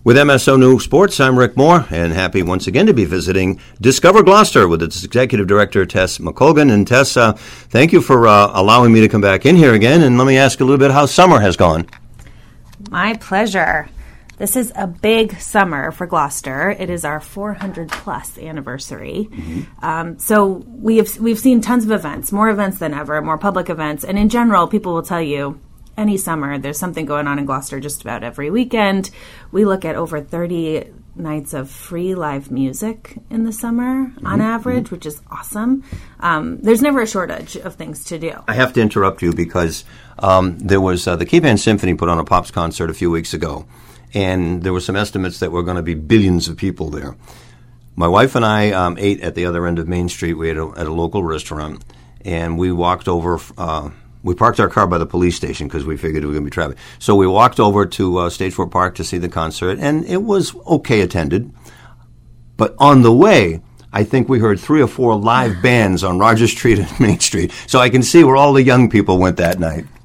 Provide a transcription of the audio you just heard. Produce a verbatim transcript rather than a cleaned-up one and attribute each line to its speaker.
Speaker 1: With M S O News Sports, I'm Rick Moore, and happy once again to be visiting Discover Gloucester with its Executive Director, Tess McColgan. And Tess, uh, thank you for uh, allowing me to come back in here again, and let me ask a little bit how summer has gone.
Speaker 2: My pleasure. This is a big summer for Gloucester. It is our four hundred plus anniversary. Mm-hmm. Um, so we have, we've seen tons of events, more events than ever, more public events. And in general, people will tell you, any summer, there's something going on in Gloucester just about every weekend. We look at over thirty nights of free live music in the summer mm-hmm. on average, mm-hmm. which is awesome. Um, there's never a shortage of things to do.
Speaker 1: I have to interrupt you because um, there was uh, the Cape Ann Symphony put on a Pops concert a few weeks ago, and there were some estimates that were going to be billions of people there. My wife and I um, ate at the other end of Main Street. We ate a, at a local restaurant, and we walked over... Uh, We parked our car by the police station because we figured it was going to be traffic. So we walked over to uh, Stage Four Park to see the concert, and it was okay attended. But on the way, I think we heard three or four live bands on Rogers Street and Main Street. So I can see where all the young people went that night.